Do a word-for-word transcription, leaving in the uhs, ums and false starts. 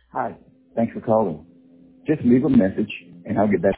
Hi. Thanks for calling. Just leave a message and I'll get back.